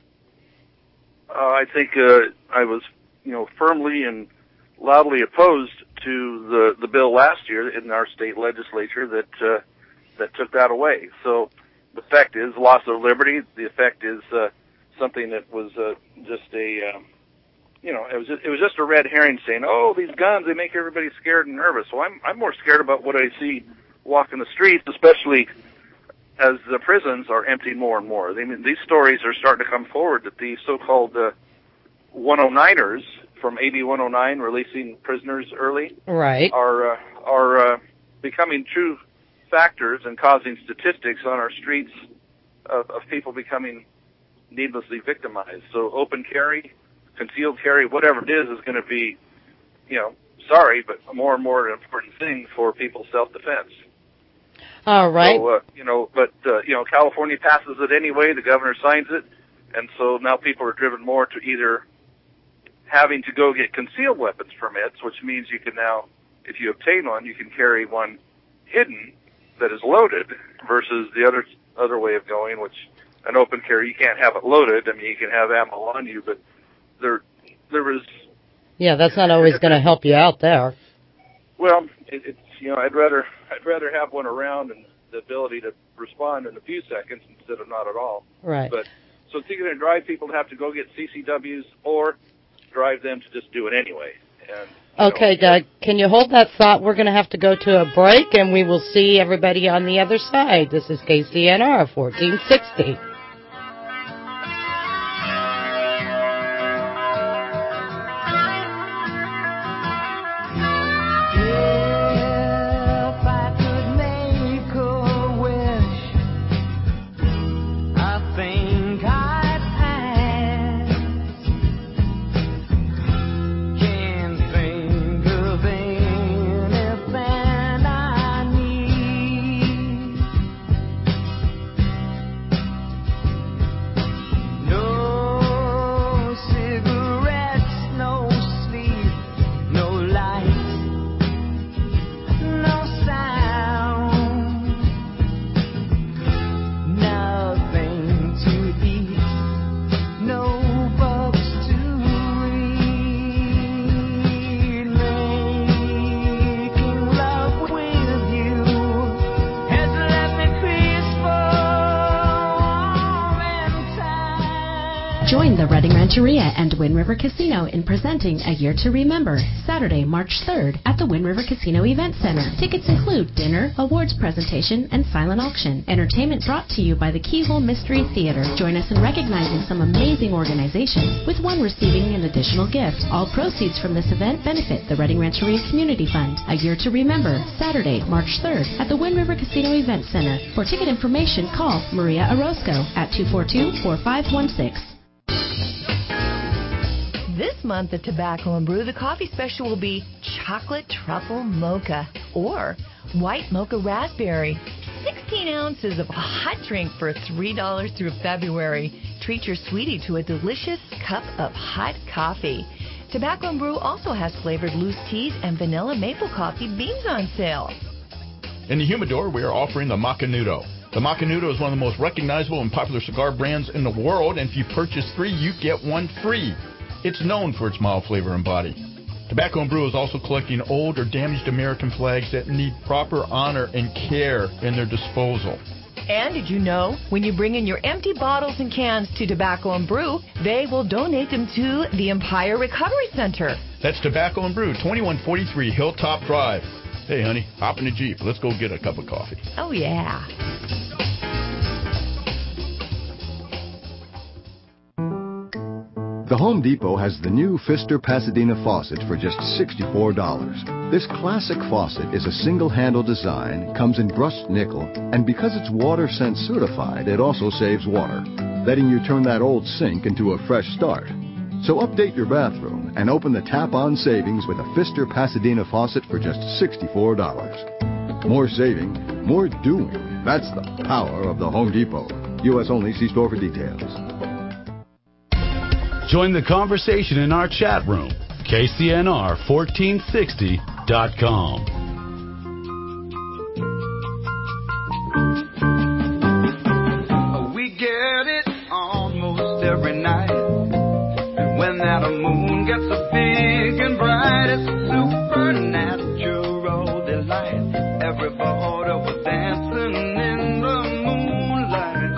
Uh, I think uh, I was, you know, firmly and loudly opposed to the the bill last year in our state legislature that uh, that took that away. So the effect is loss of liberty. The effect is uh, something that was uh, just a, um, you know, it was just, it was just a red herring saying, oh, these guns, they make everybody scared and nervous. Well, I'm I'm more scared about what I see walking the streets, especially as the prisons are emptying more and more. I mean, these stories are starting to come forward that the so-called uh, one oh niners from A B one oh nine, releasing prisoners early, right, are uh, are uh, becoming true factors and causing statistics on our streets of, of people becoming needlessly victimized. So open carry, concealed carry, whatever it is, is going to be, you know, sorry, but more and more an important thing for people's self-defense. All right. So, uh, you know, but, uh, you know, California passes it anyway, the governor signs it, and so now people are driven more to either having to go get concealed weapons permits, which means you can now, if you obtain one, you can carry one hidden that is loaded, versus the other other way of going, which an open carry, you can't have it loaded. I mean, you can have ammo on you, but there there was... Yeah, that's not always going to help you out there. Well, it, it's, you know, I'd rather I'd rather have one around and the ability to respond in a few seconds instead of not at all. Right. But so it's either going to drive people to have to go get C C Ws or drive them to just do it anyway. And, okay, know, Doug, can you hold that thought? We're going to have to go to a break, and we will see everybody on the other side. This is K C N R fourteen sixty. Join the Reading Rancheria and Wind River Casino in presenting A Year to Remember, Saturday, March third at the Wind River Casino Event Center. Tickets include dinner, awards presentation, and silent auction. Entertainment brought to you by the Keyhole Mystery Theater. Join us in recognizing some amazing organizations, with one receiving an additional gift. All proceeds from this event benefit the Reading Rancheria Community Fund. A Year to Remember, Saturday, March third at the Wind River Casino Event Center. For ticket information, call Maria Orozco at two four two, four five one six. This month at Tobacco and Brew, the coffee special will be chocolate truffle mocha or white mocha raspberry. sixteen ounces of a hot drink for three dollars through February. Treat your sweetie to a delicious cup of hot coffee. Tobacco and Brew also has flavored loose teas and vanilla maple coffee beans on sale. In the humidor, we are offering the Macanudo. The Macanudo is one of the most recognizable and popular cigar brands in the world, and if you purchase three, you get one free. It's known for its mild flavor and body. Tobacco and Brew is also collecting old or damaged American flags that need proper honor and care in their disposal. And did you know, when you bring in your empty bottles and cans to Tobacco and Brew, they will donate them to the Empire Recovery Center. That's Tobacco and Brew, twenty-one forty-three Hilltop Drive. Hey, honey, hop in the Jeep. Let's go get a cup of coffee. Oh, yeah. The Home Depot has the new Pfister Pasadena faucet for just sixty-four dollars. This classic faucet is a single-handle design, comes in brushed nickel, and because it's WaterSense certified, it also saves water, letting you turn that old sink into a fresh start. So update your bathroom and open the tap-on savings with a Pfister Pasadena faucet for just sixty-four dollars. More saving, more doing. That's the power of the Home Depot. U S only. See store for details. Join the conversation in our chat room, K C N R fourteen sixty dot com. We get it almost every night. And when that moon gets so big and bright, it's a supernatural delight. Everybody was dancing in the moonlight.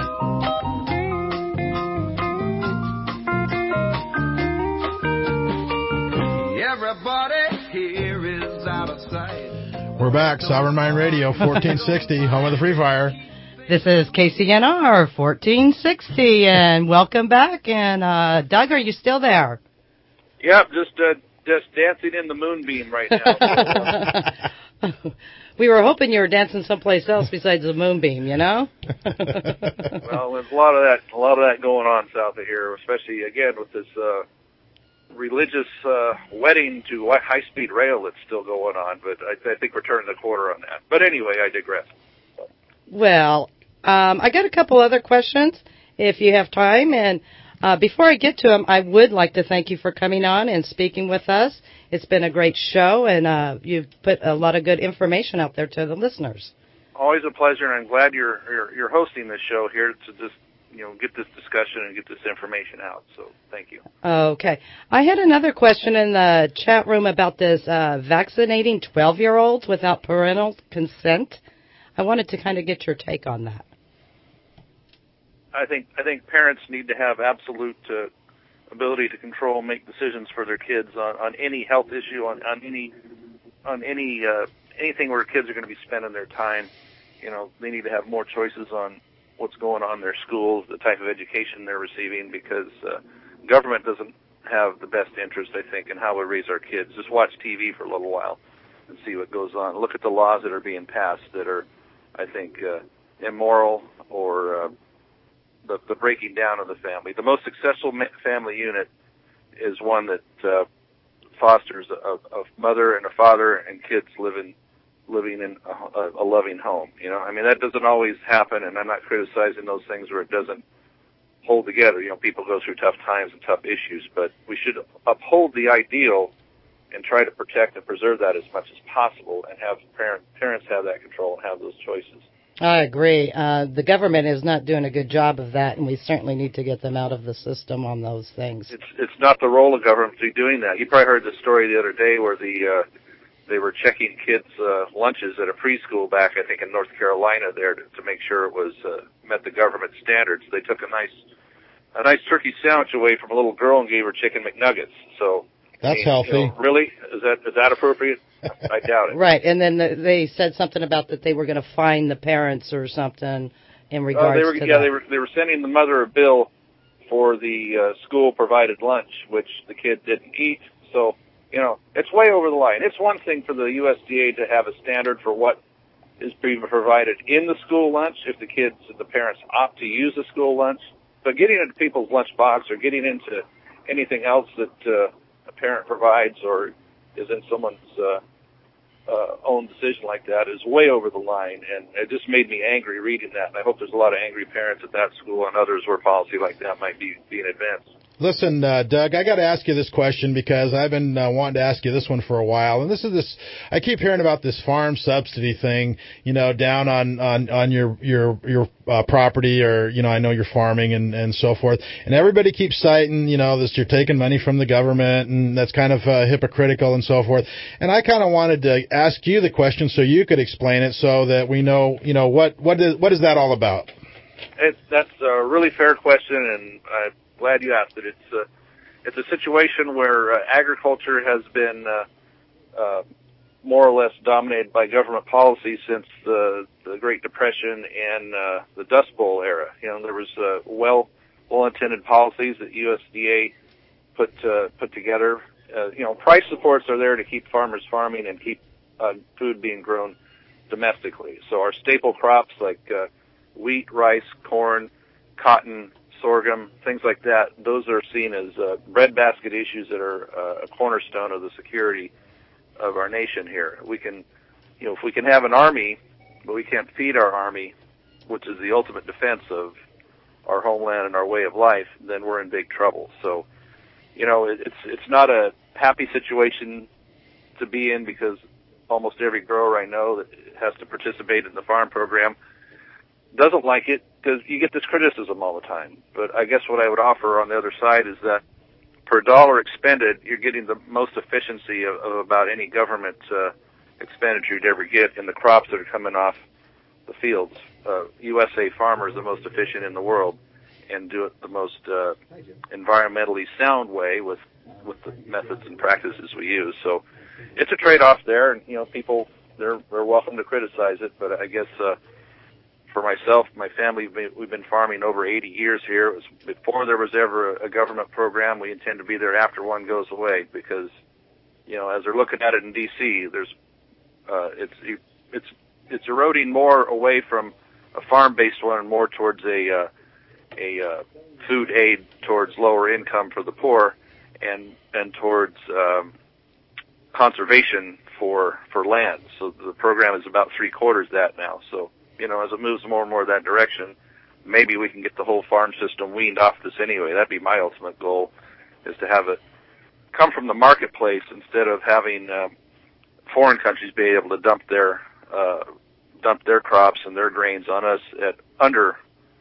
Everybody here is out of sight. We're back. Sovereign Mind Radio, fourteen sixty, home of the Free Fire. This is K C N R fourteen sixty, and welcome back. And uh, Doug, are you still there? Yep, just uh, just dancing in the moonbeam right now. We were hoping you were dancing someplace else besides the moonbeam, you know. Well, there's a lot of that, a lot of that going on south of here, especially again with this uh, religious uh, wedding to high-speed rail that's still going on. But I, I think we're turning the corner on that. But anyway, I digress. Well, um, I got a couple other questions if you have time. And uh, before I get to them, I would like to thank you for coming on and speaking with us. It's been a great show, and uh, you've put a lot of good information out there to the listeners. Always a pleasure, and I'm glad you're you're, you're hosting this show here to just you know get this discussion and get this information out. So thank you. Okay. I had another question in the chat room about this uh, vaccinating twelve-year-olds without parental consent. I wanted to kind of get your take on that. I think I think parents need to have absolute uh, ability to control and make decisions for their kids on, on any health issue, on, on any on any uh, anything where kids are going to be spending their time. You know, they need to have more choices on what's going on in their schools, the type of education they're receiving, because uh, government doesn't have the best interest, I think, in how we raise our kids. Just watch T V for a little while and see what goes on. Look at the laws that are being passed that are, I think, uh, immoral or uh, the, the breaking down of the family. The most successful family unit is one that uh, fosters a, a mother and a father and kids living living in a, a loving home. You know, I mean, that doesn't always happen, and I'm not criticizing those things where it doesn't hold together. You know, people go through tough times and tough issues, but we should uphold the ideal and try to protect and preserve that as much as possible, and have parent, parents have that control and have those choices. I agree. Uh, the government is not doing a good job of that, and we certainly need to get them out of the system on those things. It's it's not the role of government to be doing that. You probably heard the story the other day where the uh, they were checking kids' uh, lunches at a preschool back, I think, in North Carolina there to, to make sure it was uh, met the government standards. They took a nice a nice turkey sandwich away from a little girl and gave her chicken McNuggets. So that's I mean, healthy. You know, really? Is that is that appropriate? I doubt it. Right, and then the, they said something about that they were going to fine the parents or something in regards uh, they were, to yeah, that. they were they were sending the mother a bill for the uh, school provided lunch, which the kid didn't eat. So you know, it's way over the line. It's one thing for the U S D A to have a standard for what is being provided in the school lunch if the kids and the parents opt to use the school lunch, but getting into people's lunch box or getting into anything else that uh, a parent provides or is in someone's uh, uh, own decision like that is way over the line, and it just made me angry reading that. And I hope there's a lot of angry parents at that school and others where policy like that might be being advanced. Listen, uh, Doug, I got to ask you this question because I've been uh, wanting to ask you this one for a while. And this is this, I keep hearing about this farm subsidy thing, you know, down on, on, on your, your, your, uh, property, or, you know, I know you're farming and, and so forth. And everybody keeps citing, you know, this, you're taking money from the government, and that's kind of uh, hypocritical and so forth. And I kind of wanted to ask you the question so you could explain it so that we know, you know, what, what is, what is that all about? It, that's a really fair question, and I, glad you asked it. It's a, it's a situation where uh, agriculture has been uh, uh, more or less dominated by government policy since the the Great Depression and uh, the Dust Bowl era. You know, there was uh, well well-intended policies that U S D A put uh, put together. Uh, you know, price supports are there to keep farmers farming and keep uh, food being grown domestically. So our staple crops like uh, wheat, rice, corn, cotton, sorghum, things like that, those are seen as uh, breadbasket issues that are uh, a cornerstone of the security of our nation here. We can, you know, if we can have an army, but we can't feed our army, which is the ultimate defense of our homeland and our way of life, then we're in big trouble. So, you know, it, it's it's not a happy situation to be in because almost every grower I know that has to participate in the farm program doesn't like it because you get this criticism all the time. But I guess what I would offer on the other side is that per dollar expended, you're getting the most efficiency of, of about any government uh, expenditure you'd ever get in the crops that are coming off the fields. Uh, U S A farmers are the most efficient in the world and do it the most uh, environmentally sound way with with the methods and practices we use. So it's a trade-off there, and you know, people they're they're welcome to criticize it. But I guess uh, for myself, my family, we've been farming over eighty years here. It was before there was ever a government program. We intend to be there after one goes away because, you know, as they're looking at it in D C, there's, uh, it's, it's, it's eroding more away from a farm-based one and more towards a, uh, a, uh, food aid towards lower income for the poor and, and towards, um, conservation for, for land. So the program is about three quarters that now. So, you know, as it moves more and more that direction, maybe we can get the whole farm system weaned off this anyway. That'd be my ultimate goal, is to have it come from the marketplace instead of having uh, foreign countries be able to dump their uh, dump their crops and their grains on us at under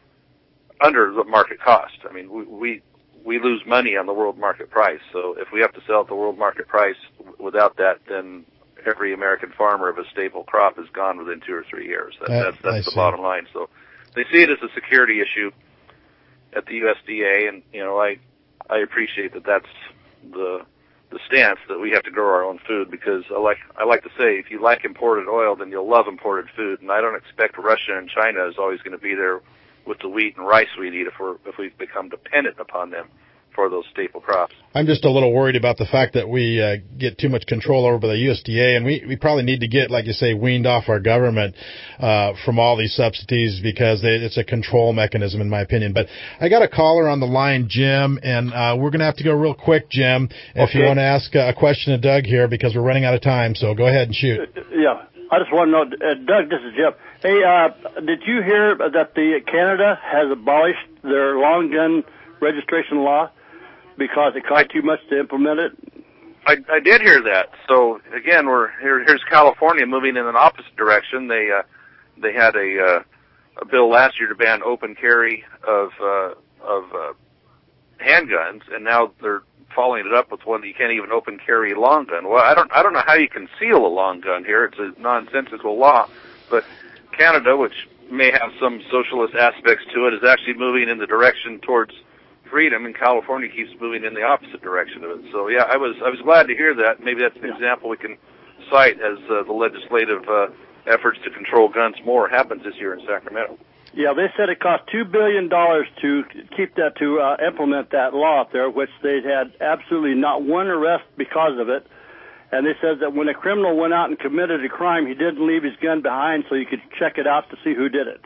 under the market cost. I mean, we we, we lose money on the world market price. So if we have to sell at the world market price without that, then every American farmer of a staple crop is gone within two or three years. That, that, that's that's the see. bottom line. So they see it as a security issue at the U S D A, and you know, I I appreciate that that's the the stance that we have to grow our own food, because I like I like to say, if you like imported oil, then you'll love imported food, and I don't expect Russia and China is always going to be there with the wheat and rice we need if we're if we've become dependent upon them for those staple crops. I'm just a little worried about the fact that we uh, get too much control over the U S D A, and we, we probably need to get, like you say, weaned off our government uh, from all these subsidies, because they, it's a control mechanism, in my opinion. But I got a caller on the line, Jim, and uh, we're going to have to go real quick, Jim, if okay. you want to ask a question of Doug here, because we're running out of time. So go ahead and shoot. Yeah, I just want to know, uh, Doug, this is Jim. Hey, uh, did you hear that the Canada has abolished their long gun registration law because it cost too much to implement it? I, I did hear that. So again, we're here. Here's California moving in an opposite direction. They uh, they had a, uh, a bill last year to ban open carry of uh, of uh, handguns, and now they're following it up with one that you can't even open carry a long gun. Well, I don't I don't know how you conceal a long gun here. It's a nonsensical law, but Canada, which may have some socialist aspects to it, is actually moving in the direction towards freedom, and California keeps moving in the opposite direction of it. So yeah, I was I was glad to hear that. Maybe that's an yeah. example we can cite as uh, the legislative uh, efforts to control guns more happens this year in Sacramento. Yeah, they said it cost two billion dollars to keep that to uh, implement that law up there, which they had absolutely not one arrest because of it. And they said that when a criminal went out and committed a crime, he didn't leave his gun behind so you could check it out to see who did it.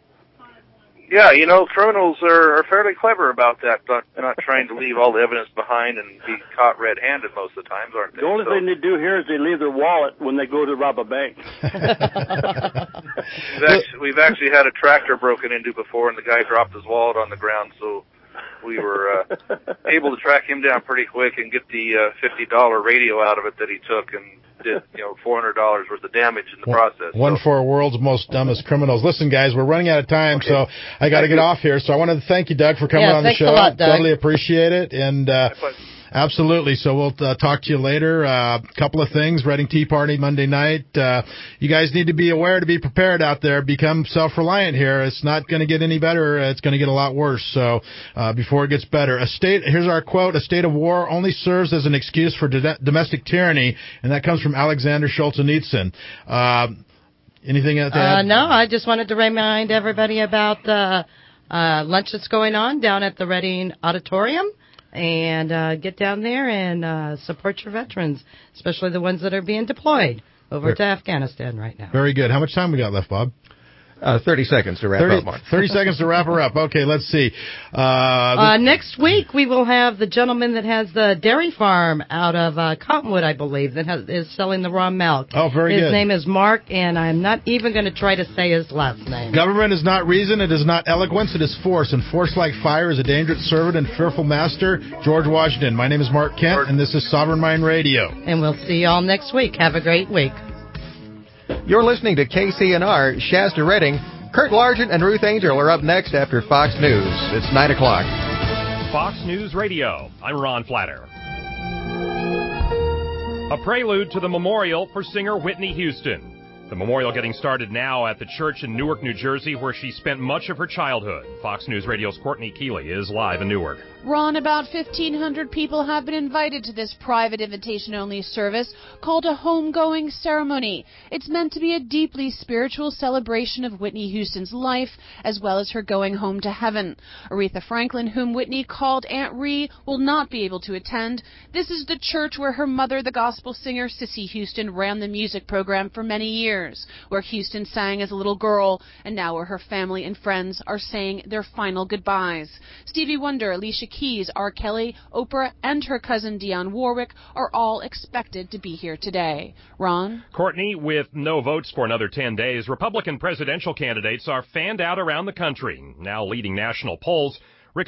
Yeah, you know, criminals are, are fairly clever about that, not, not trying to leave all the evidence behind and be caught red-handed most of the times, aren't they? The only so, thing they do here is they leave their wallet when they go to rob a bank. we've, actually, we've actually had a tractor broken into before, and the guy dropped his wallet on the ground, so we were uh, able to track him down pretty quick and get the uh, fifty dollar radio out of it that he took, and did, you know, four hundred dollars worth of damage in the one, process. One so. for our world's most dumbest criminals. Listen, guys, we're running out of time, okay. so I got to get off here. So I wanted to thank you, Doug, for coming yeah, on the show. A lot, Doug. Totally appreciate it. And uh, Absolutely. So we'll uh, talk to you later. A uh, couple of things. Reading Tea Party Monday night. Uh, you guys need to be aware to be prepared out there. Become self-reliant here. It's not going to get any better. It's going to get a lot worse. So uh, before it gets better, a state. Here's our quote: "A state of war only serves as an excuse for d- domestic tyranny," and that comes from Alexander Solzhenitsyn. Uh, anything to add? Uh, no, I just wanted to remind everybody about the uh, lunch that's going on down at the Reading Auditorium. And uh, get down there and uh, support your veterans, especially the ones that are being deployed over Very, to Afghanistan right now. Very good. How much time we got left, Bob? Uh, thirty seconds to wrap thirty, up, Mark. thirty seconds to wrap her up. Okay, let's see. Uh, uh, next week, we will have the gentleman that has the dairy farm out of uh, Cottonwood, I believe, that has, is selling the raw milk. Oh, very his good. His name is Mark, and I'm not even going to try to say his last name. Government is not reason. It is not eloquence. It is force. And force like fire is a dangerous servant and fearful master. George Washington. My name is Mark Kent, and this is Sovereign Mind Radio. And we'll see you all next week. Have a great week. You're listening to K C N R, Shasta Reading. Kurt Largent and Ruth Angel are up next after Fox News. It's nine o'clock. Fox News Radio. I'm Ron Flatter. A prelude to the memorial for singer Whitney Houston. The memorial getting started now at the church in Newark, New Jersey, where she spent much of her childhood. Fox News Radio's Courtney Keeley is live in Newark. Ron, about fifteen hundred people have been invited to this private invitation-only service called a homegoing ceremony. It's meant to be a deeply spiritual celebration of Whitney Houston's life, as well as her going home to heaven. Aretha Franklin, whom Whitney called Aunt Ree, will not be able to attend. This is the church where her mother, the gospel singer Cissy Houston, ran the music program for many years, where Houston sang as a little girl, and now where her family and friends are saying their final goodbyes. Stevie Wonder, Alicia Keys, R. Kelly, Oprah, and her cousin Dionne Warwick are all expected to be here today. Ron? Courtney, with no votes for another ten days, Republican presidential candidates are fanned out around the country. Now leading national polls,